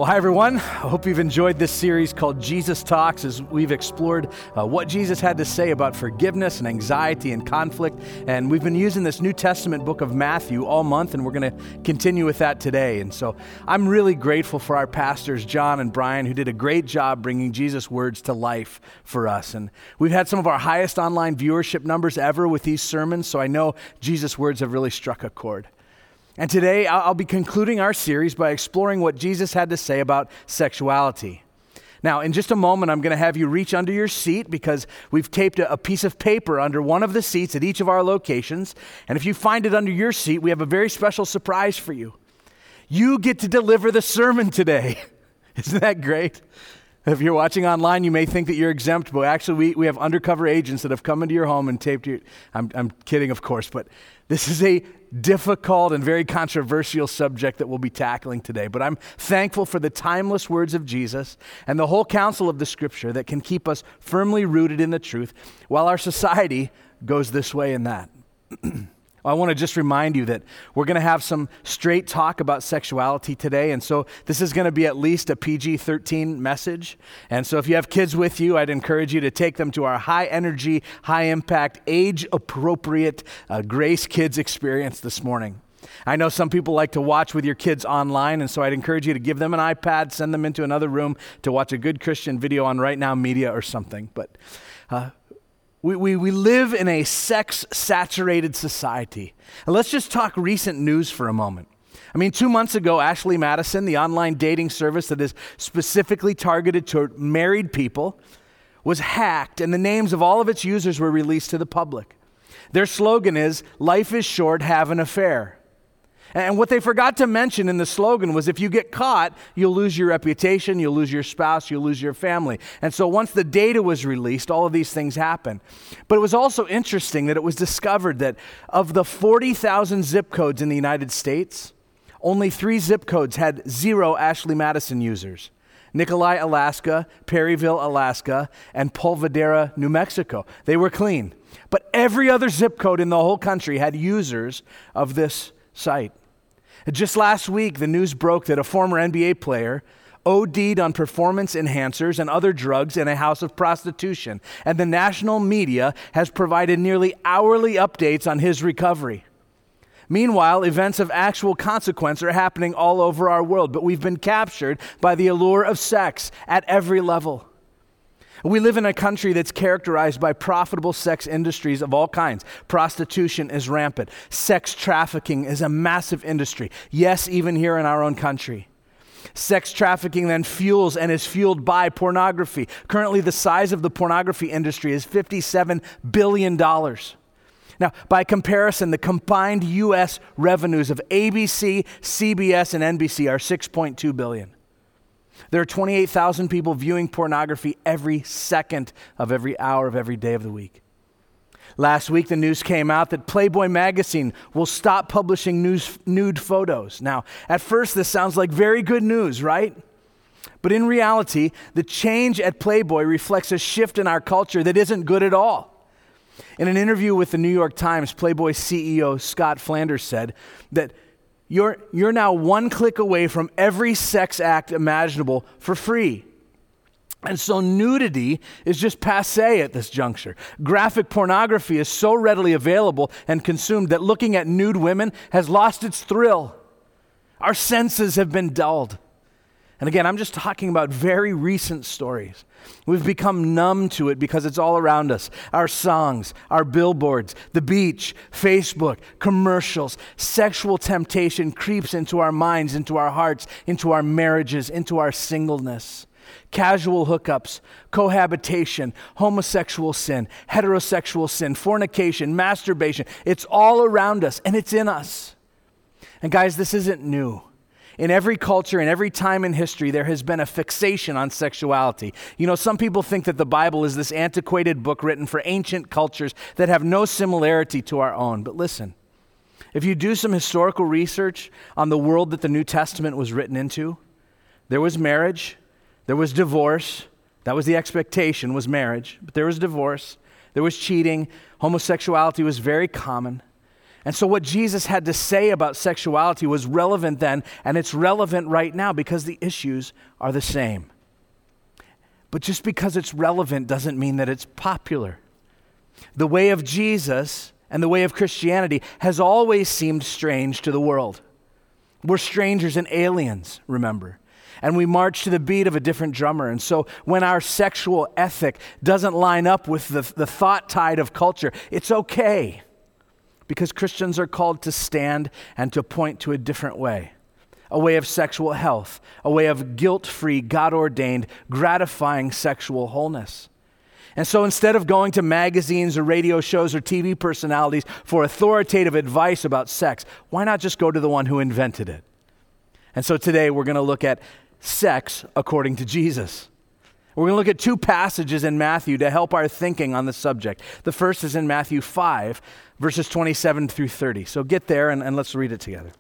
Well, hi everyone. I hope you've enjoyed this series called Jesus Talks as we've explored what Jesus had to say about forgiveness and anxiety and conflict. And we've been using this New Testament book of Matthew all month, and we're going to continue with that today. And so I'm really grateful for our pastors, John and Brian, who did a great job bringing Jesus' words to life for us. And we've had some of our highest online viewership numbers ever with these sermons, so I know Jesus' words have really struck a chord. And today, I'll be concluding our series by exploring what Jesus had to say about sexuality. Now, in just a moment, I'm going to have you reach under your seat because we've taped a piece of paper under one of the seats at each of our locations. And if you find it under your seat, we have a very special surprise for you. You get to deliver the sermon today. Isn't that great? If you're watching online, you may think that you're exempt, but actually we have undercover agents that have come into your home and taped you. I'm kidding, of course, but this is a difficult and very controversial subject that we'll be tackling today. But I'm thankful for the timeless words of Jesus and the whole counsel of the Scripture that can keep us firmly rooted in the truth while our society goes this way and that. I want to just remind you that we're going to have some straight talk about sexuality today, and so this is going to be at least a PG-13 message. And so if you have kids with you, I'd encourage you to take them to our high-energy, high-impact, age-appropriate Grace Kids experience this morning. I know some people like to watch with your kids online, and so I'd encourage you to give them an iPad, send them into another room to watch a good Christian video on Right Now Media or something. But We live in a sex-saturated society. And let's just talk recent news for a moment. 2 months ago, Ashley Madison, the online dating service that is specifically targeted toward married people, was hacked, and the names of all of its users were released to the public. Their slogan is, "Life is short, have an affair." And what they forgot to mention in the slogan was if you get caught, you'll lose your reputation, you'll lose your spouse, you'll lose your family. And so once the data was released, all of these things happened. But it was also interesting that it was discovered that of the 40,000 zip codes in the United States, only 3 zip codes had 0 Ashley Madison users. Nikolai, Alaska, Perryville, Alaska, and Polvadera, New Mexico. They were clean. But every other zip code in the whole country had users of this site. Just last week, the news broke that a former NBA player OD'd on performance enhancers and other drugs in a house of prostitution, and the national media has provided nearly hourly updates on his recovery. Meanwhile, events of actual consequence are happening all over our world, but we've been captured by the allure of sex at every level. We live in a country that's characterized by profitable sex industries of all kinds. Prostitution is rampant. Sex trafficking is a massive industry. Yes, even here in our own country. Sex trafficking then fuels and is fueled by pornography. Currently, the size of the pornography industry is $57 billion. Now, by comparison, the combined U.S. revenues of ABC, CBS, and NBC are $6.2 billion. There are 28,000 people viewing pornography every second of every hour of every day of the week. Last week, the news came out that Playboy magazine will stop publishing nude photos. Now, at first, this sounds like very good news, right? But in reality, the change at Playboy reflects a shift in our culture that isn't good at all. In an interview with the New York Times, Playboy CEO Scott Flanders said that You're now one click away from every sex act imaginable for free. And so nudity is just passé at this juncture. Graphic pornography is so readily available and consumed that looking at nude women has lost its thrill. Our senses have been dulled. And again, I'm just talking about very recent stories. We've become numb to it because it's all around us. Our songs, our billboards, the beach, Facebook, commercials. Sexual temptation creeps into our minds, into our hearts, into our marriages, into our singleness. Casual hookups, cohabitation, homosexual sin, heterosexual sin, fornication, masturbation. It's all around us and it's in us. And guys, this isn't new. In every culture, in every time in history, there has been a fixation on sexuality. Some people think that the Bible is this antiquated book written for ancient cultures that have no similarity to our own. But listen, if you do some historical research on the world that the New Testament was written into, there was marriage, there was divorce. That was the expectation, was marriage. But there was divorce, there was cheating, homosexuality was very common. And so what Jesus had to say about sexuality was relevant then, and it's relevant right now because the issues are the same. But just because it's relevant doesn't mean that it's popular. The way of Jesus and the way of Christianity has always seemed strange to the world. We're strangers and aliens, remember. And we march to the beat of a different drummer. And so when our sexual ethic doesn't line up with the thought tide of culture, it's okay. Because Christians are called to stand and to point to a different way. A way of sexual health. A way of guilt-free, God-ordained, gratifying sexual wholeness. And so instead of going to magazines or radio shows or TV personalities for authoritative advice about sex, why not just go to the one who invented it? And so today we're going to look at sex according to Jesus. We're going to look at two passages in Matthew to help our thinking on the subject. The first is in Matthew 5, verses 27 through 30. So get there and let's read it together.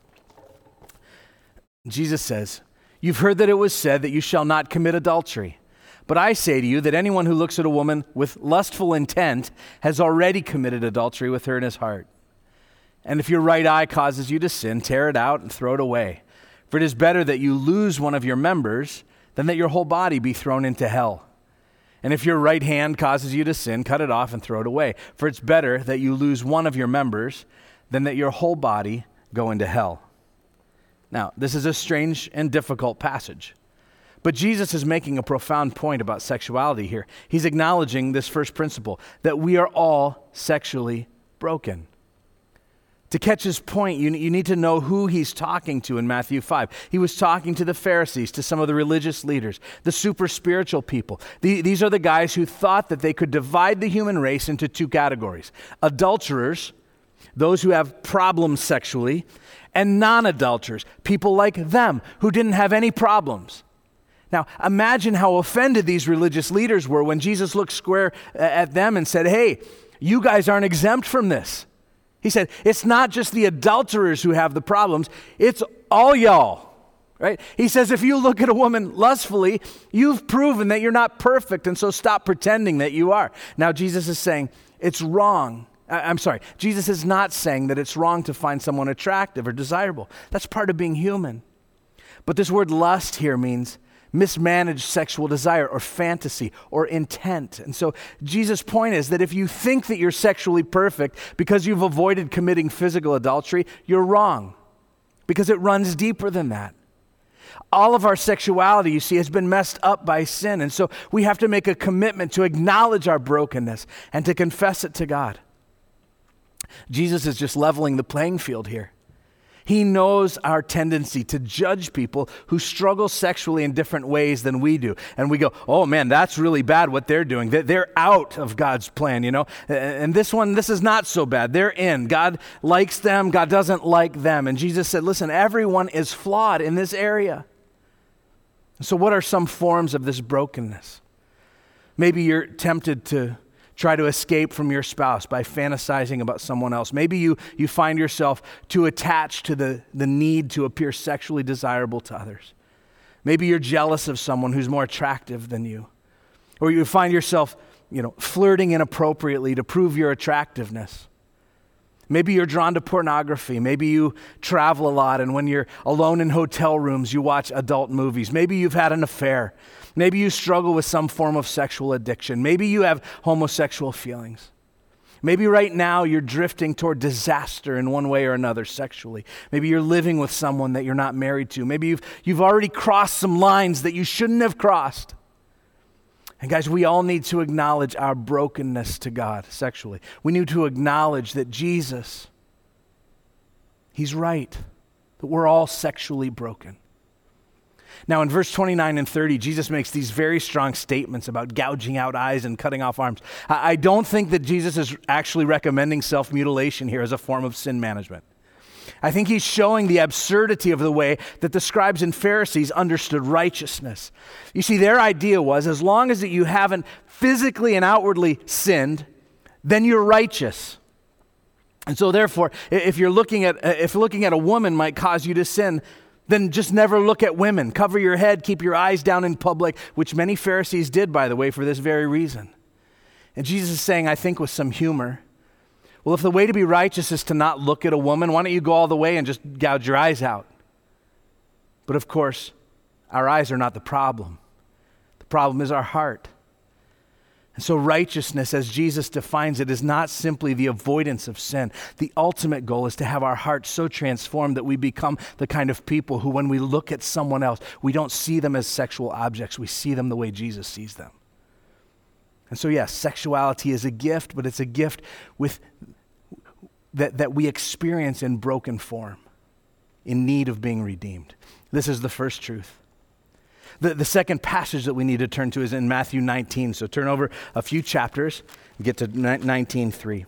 Jesus says, "You've heard that it was said that you shall not commit adultery. But I say to you that anyone who looks at a woman with lustful intent has already committed adultery with her in his heart. And if your right eye causes you to sin, tear it out and throw it away. For it is better that you lose one of your members than that your whole body be thrown into hell. And if your right hand causes you to sin, cut it off and throw it away. For it's better that you lose one of your members than that your whole body go into hell." Now, this is a strange and difficult passage. But Jesus is making a profound point about sexuality here. He's acknowledging this first principle, that we are all sexually broken. To catch his point, you need to know who he's talking to in Matthew 5. He was talking to the Pharisees, to some of the religious leaders, the super spiritual people. These are the guys who thought that they could divide the human race into two categories. Adulterers, those who have problems sexually, and non-adulterers, people like them who didn't have any problems. Now, imagine how offended these religious leaders were when Jesus looked square at them and said, "Hey, you guys aren't exempt from this." He said, it's not just the adulterers who have the problems, it's all y'all, right? He says, if you look at a woman lustfully, you've proven that you're not perfect, and so stop pretending that you are. Now, Jesus is saying it's wrong. Jesus is not saying that it's wrong to find someone attractive or desirable. That's part of being human. But this word lust here means mismanaged sexual desire or fantasy or intent. And so Jesus' point is that if you think that you're sexually perfect because you've avoided committing physical adultery, you're wrong, because it runs deeper than that. All of our sexuality, you see, has been messed up by sin. And so we have to make a commitment to acknowledge our brokenness and to confess it to God. Jesus is just leveling the playing field here. He knows our tendency to judge people who struggle sexually in different ways than we do. And we go, oh man, that's really bad what they're doing. They're out of God's plan, you know. And this is not so bad. They're in. God likes them. God doesn't like them. And Jesus said, listen, everyone is flawed in this area. So what are some forms of this brokenness? Maybe you're tempted to try to escape from your spouse by fantasizing about someone else. Maybe you find yourself too attached to the need to appear sexually desirable to others. Maybe you're jealous of someone who's more attractive than you. Or you find yourself, flirting inappropriately to prove your attractiveness. Maybe you're drawn to pornography. Maybe you travel a lot, and when you're alone in hotel rooms, you watch adult movies. Maybe you've had an affair. Maybe you struggle with some form of sexual addiction. Maybe you have homosexual feelings. Maybe right now you're drifting toward disaster in one way or another sexually. Maybe you're living with someone that you're not married to. Maybe you've already crossed some lines that you shouldn't have crossed. And guys, we all need to acknowledge our brokenness to God sexually. We need to acknowledge that Jesus, he's right, that we're all sexually broken. Now in verse 29 and 30, Jesus makes these very strong statements about gouging out eyes and cutting off arms. I don't think that Jesus is actually recommending self-mutilation here as a form of sin management. I think he's showing the absurdity of the way that the scribes and Pharisees understood righteousness. You see, their idea was, as long as you haven't physically and outwardly sinned, then you're righteous. And so therefore, if looking at a woman might cause you to sin, then just never look at women. Cover your head, keep your eyes down in public, which many Pharisees did, by the way, for this very reason. And Jesus is saying, I think with some humor, Well, if the way to be righteous is to not look at a woman, why don't you go all the way and just gouge your eyes out? But of course, our eyes are not the problem. The problem is our heart. And so righteousness, as Jesus defines it, is not simply the avoidance of sin. The ultimate goal is to have our hearts so transformed that we become the kind of people who, when we look at someone else, we don't see them as sexual objects. We see them the way Jesus sees them. And so, yes, sexuality is a gift, but it's a gift that we experience in broken form, in need of being redeemed. This is the first truth. The second passage that we need to turn to is in Matthew 19. So turn over a few chapters and get to 19:3. It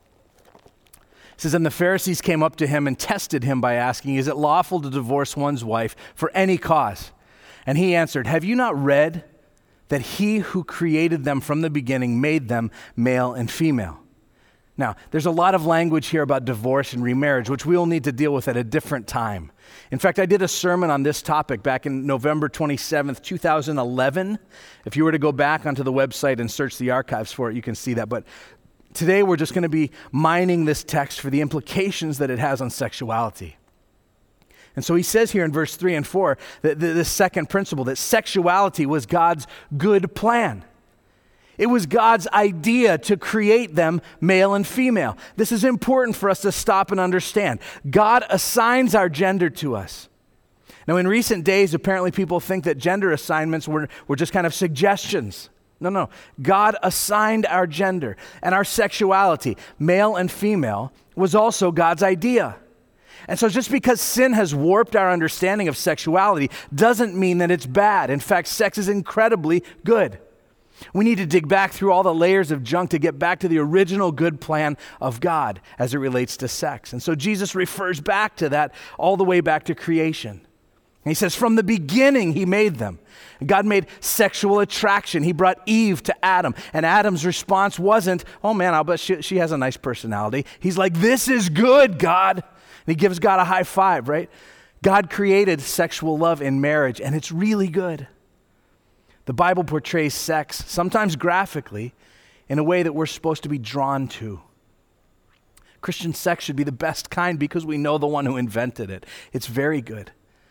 says, "And the Pharisees came up to him and tested him by asking, 'Is it lawful to divorce one's wife for any cause?' And he answered, 'Have you not read that he who created them from the beginning made them male and female?'" Now, there's a lot of language here about divorce and remarriage, which we will need to deal with at a different time. In fact, I did a sermon on this topic back in November 27th, 2011. If you were to go back onto the website and search the archives for it, you can see that. But today we're just going to be mining this text for the implications that it has on sexuality. And so he says here in verse 3 and 4, that this second principle, that sexuality was God's good plan. It was God's idea to create them male and female. This is important for us to stop and understand. God assigns our gender to us. Now, in recent days, apparently people think that gender assignments were just kind of suggestions. No. God assigned our gender, and our sexuality, male and female, was also God's idea. And so just because sin has warped our understanding of sexuality doesn't mean that it's bad. In fact, sex is incredibly good. We need to dig back through all the layers of junk to get back to the original good plan of God as it relates to sex. And so Jesus refers back to that all the way back to creation. And he says, from the beginning, he made them. God made sexual attraction. He brought Eve to Adam. And Adam's response wasn't, "Oh man, I'll bet she has a nice personality." He's like, "This is good, God." And he gives God a high five, right? God created sexual love in marriage, and it's really good. The Bible portrays sex, sometimes graphically, in a way that we're supposed to be drawn to. Christian sex should be the best kind because we know the one who invented it. It's very good.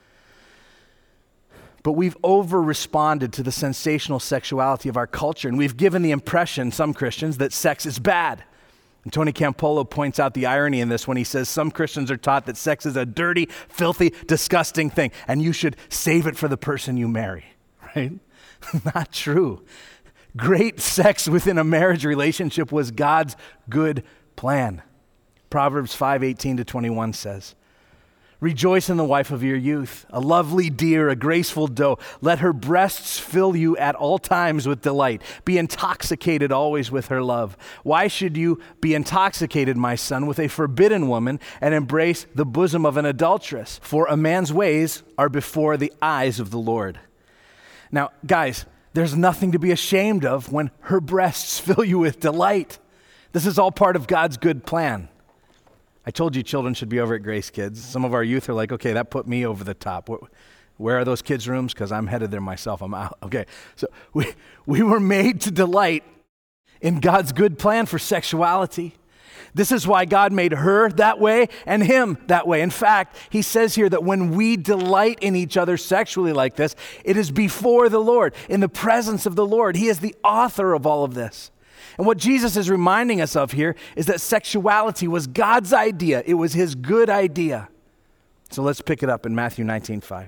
But we've over-responded to the sensational sexuality of our culture, and we've given the impression, some Christians, that sex is bad. And Tony Campolo points out the irony in this when he says some Christians are taught that sex is a dirty, filthy, disgusting thing, and you should save it for the person you marry, right? Not true. Great sex within a marriage relationship was God's good plan. Proverbs 5:18-21 says, "Rejoice in the wife of your youth, a lovely deer, a graceful doe. Let her breasts fill you at all times with delight. Be intoxicated always with her love. Why should you be intoxicated, my son, with a forbidden woman and embrace the bosom of an adulteress? For a man's ways are before the eyes of the Lord." Now, guys, there's nothing to be ashamed of when her breasts fill you with delight. This is all part of God's good plan. I told you children should be over at Grace Kids. Some of our youth are like, okay, that put me over the top. Where are those kids' rooms? Because I'm headed there myself. I'm out. Okay, so we were made to delight in God's good plan for sexuality. This is why God made her that way and him that way. In fact, he says here that when we delight in each other sexually like this, it is before the Lord, in the presence of the Lord. He is the author of all of this. And what Jesus is reminding us of here is that sexuality was God's idea. It was his good idea. So let's pick it up in Matthew 19:5.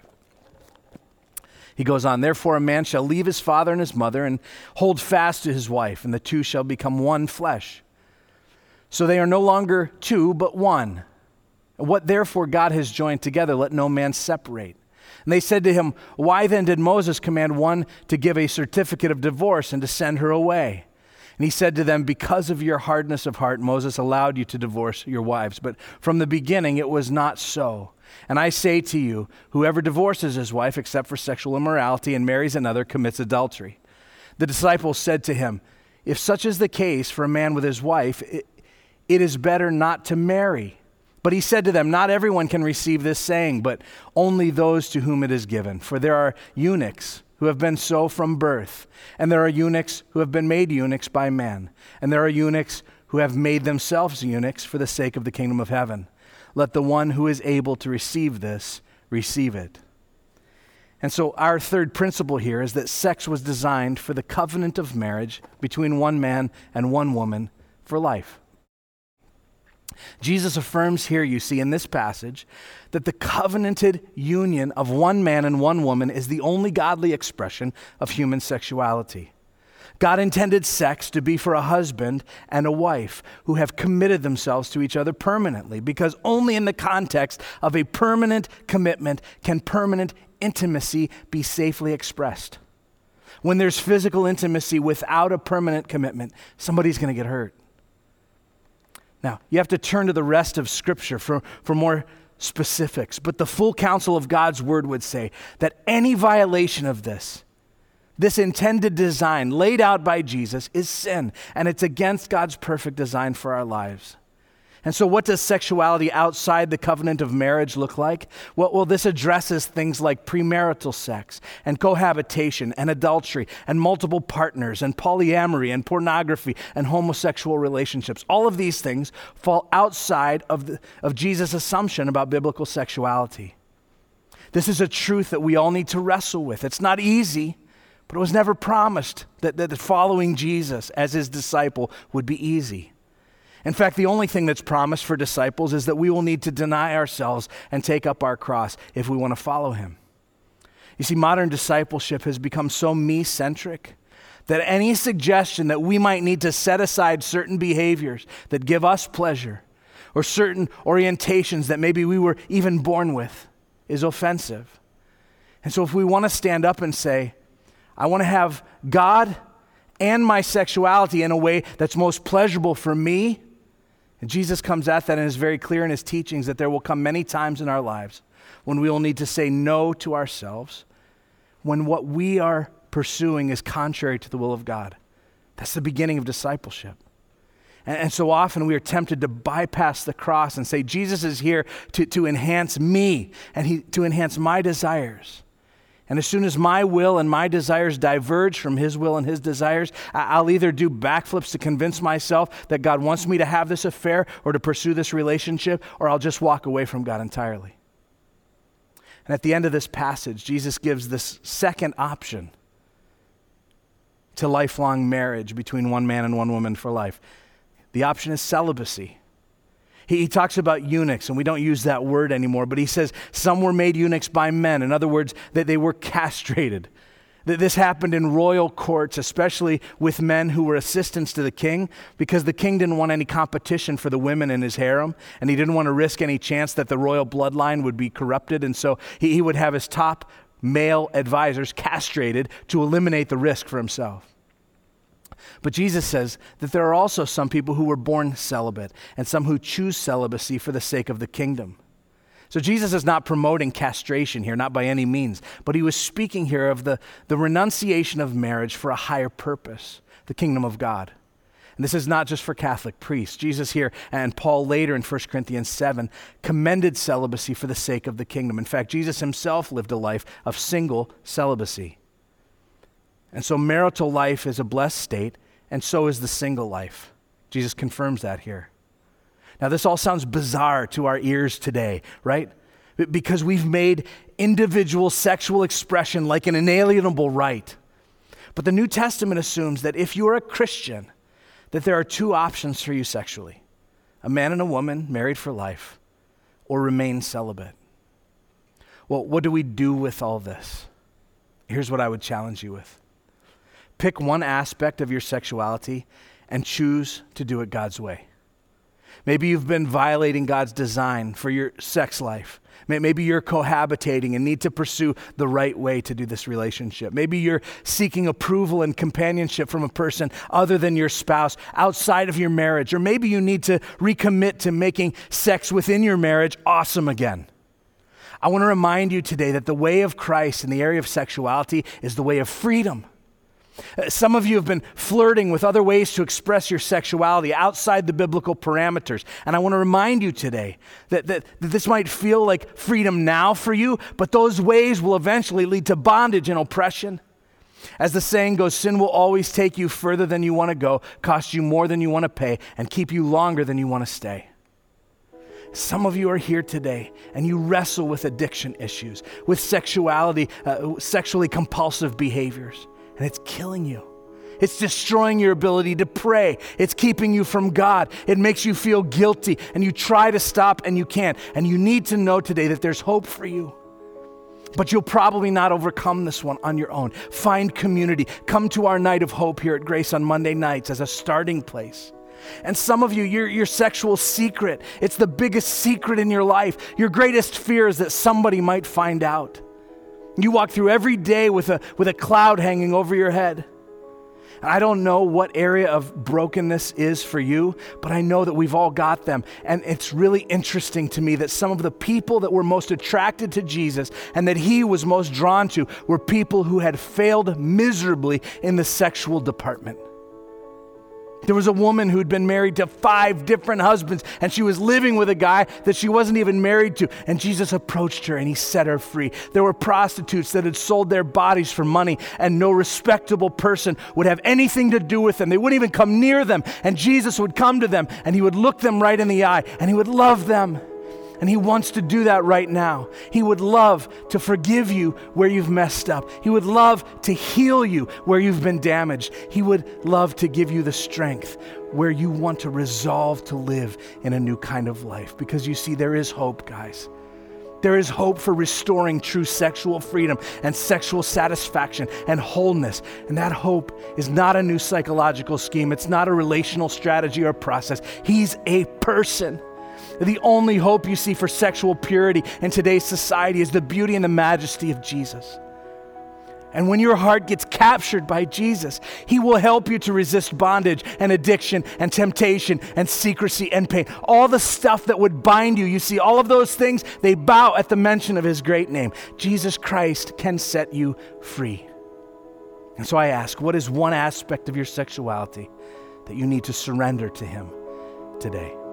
He goes on, "Therefore a man shall leave his father and his mother and hold fast to his wife, and the two shall become one flesh. So they are no longer two, but one. What therefore God has joined together, let no man separate." And they said to him, "Why then did Moses command one to give a certificate of divorce and to send her away?" And he said to them, "Because of your hardness of heart, Moses allowed you to divorce your wives. But from the beginning it was not so. And I say to you, whoever divorces his wife except for sexual immorality and marries another commits adultery." The disciples said to him, "If such is the case for a man with his wife, it is better not to marry." But he said to them, "Not everyone can receive this saying, but only those to whom it is given. For there are eunuchs who have been so from birth, and there are eunuchs who have been made eunuchs by men, and there are eunuchs who have made themselves eunuchs for the sake of the kingdom of heaven. Let the one who is able to receive this, receive it. And so our third principle here is that sex was designed for the covenant of marriage between one man and one woman for life. Jesus affirms here, you see, in this passage, that the covenanted union of one man and one woman is the only godly expression of human sexuality. God intended sex to be for a husband and a wife who have committed themselves to each other permanently, because only in the context of a permanent commitment can permanent intimacy be safely expressed. When there's physical intimacy without a permanent commitment, somebody's going to get hurt. Now, you have to turn to the rest of Scripture for more specifics, but the full counsel of God's word would say that any violation of this intended design laid out by Jesus is sin, and it's against God's perfect design for our lives. And so what does sexuality outside the covenant of marriage look like? Well, this addresses things like premarital sex and cohabitation and adultery and multiple partners and polyamory and pornography and homosexual relationships. All of these things fall outside of Jesus' assumption about biblical sexuality. This is a truth that we all need to wrestle with. It's not easy, but it was never promised that following Jesus as his disciple would be easy. In fact, the only thing that's promised for disciples is that we will need to deny ourselves and take up our cross if we want to follow him. You see, modern discipleship has become so me-centric that any suggestion that we might need to set aside certain behaviors that give us pleasure or certain orientations that maybe we were even born with is offensive. And so if we want to stand up and say, I want to have God and my sexuality in a way that's most pleasurable for me, and Jesus comes at that and is very clear in his teachings that there will come many times in our lives when we will need to say no to ourselves, when what we are pursuing is contrary to the will of God. That's the beginning of discipleship. And so often we are tempted to bypass the cross and say, Jesus is here to enhance me and to enhance my desires. And as soon as my will and my desires diverge from his will and his desires, I'll either do backflips to convince myself that God wants me to have this affair or to pursue this relationship, or I'll just walk away from God entirely. And at the end of this passage, Jesus gives this second option to lifelong marriage between one man and one woman for life. The option is celibacy. He talks about eunuchs, and we don't use that word anymore, but he says some were made eunuchs by men. In other words, that they were castrated. This happened in royal courts, especially with men who were assistants to the king, because the king didn't want any competition for the women in his harem, and he didn't want to risk any chance that the royal bloodline would be corrupted, and so he would have his top male advisors castrated to eliminate the risk for himself. But Jesus says that there are also some people who were born celibate and some who choose celibacy for the sake of the kingdom. So Jesus is not promoting castration here, not by any means, but he was speaking here of the renunciation of marriage for a higher purpose, the kingdom of God. And this is not just for Catholic priests. Jesus here and Paul later in 1 Corinthians 7 commended celibacy for the sake of the kingdom. In fact, Jesus himself lived a life of single celibacy. And so marital life is a blessed state, and so is the single life. Jesus confirms that here. Now, this all sounds bizarre to our ears today, right? Because we've made individual sexual expression like an inalienable right. But the New Testament assumes that if you are a Christian, that there are two options for you sexually: a man and a woman married for life, or remain celibate. Well, what do we do with all this? Here's what I would challenge you with. Pick one aspect of your sexuality and choose to do it God's way. Maybe you've been violating God's design for your sex life. Maybe you're cohabitating and need to pursue the right way to do this relationship. Maybe you're seeking approval and companionship from a person other than your spouse outside of your marriage. Or maybe you need to recommit to making sex within your marriage awesome again. I want to remind you today that the way of Christ in the area of sexuality is the way of freedom. Some of you have been flirting with other ways to express your sexuality outside the biblical parameters. And I want to remind you today that this might feel like freedom now for you, but those ways will eventually lead to bondage and oppression. As the saying goes, sin will always take you further than you want to go, cost you more than you want to pay, and keep you longer than you want to stay. Some of you are here today and you wrestle with addiction issues, with sexuality, sexually compulsive behaviors, and it's killing you. It's destroying your ability to pray. It's keeping you from God. It makes you feel guilty, and you try to stop and you can't. And you need to know today that there's hope for you. But you'll probably not overcome this one on your own. Find community. Come to our night of hope here at Grace on Monday nights as a starting place. And some of you, your sexual secret, it's the biggest secret in your life. Your greatest fear is that somebody might find out. You walk through every day with a cloud hanging over your head. I don't know what area of brokenness is for you, but I know that we've all got them. And it's really interesting to me that some of the people that were most attracted to Jesus and that he was most drawn to were people who had failed miserably in the sexual department. There was a woman who'd been married to 5 different husbands, and she was living with a guy that she wasn't even married to. And Jesus approached her and he set her free. There were prostitutes that had sold their bodies for money, and no respectable person would have anything to do with them. They wouldn't even come near them. And Jesus would come to them and he would look them right in the eye and he would love them. And he wants to do that right now. He would love to forgive you where you've messed up. He would love to heal you where you've been damaged. He would love to give you the strength where you want to resolve to live in a new kind of life. Because you see, there is hope, guys. There is hope for restoring true sexual freedom and sexual satisfaction and wholeness. And that hope is not a new psychological scheme. It's not a relational strategy or process. He's a person. The only hope you see for sexual purity in today's society is the beauty and the majesty of Jesus. And when your heart gets captured by Jesus, he will help you to resist bondage and addiction and temptation and secrecy and pain. All the stuff that would bind you, you see, all of those things, they bow at the mention of his great name. Jesus Christ can set you free. And so I ask, what is one aspect of your sexuality that you need to surrender to him today?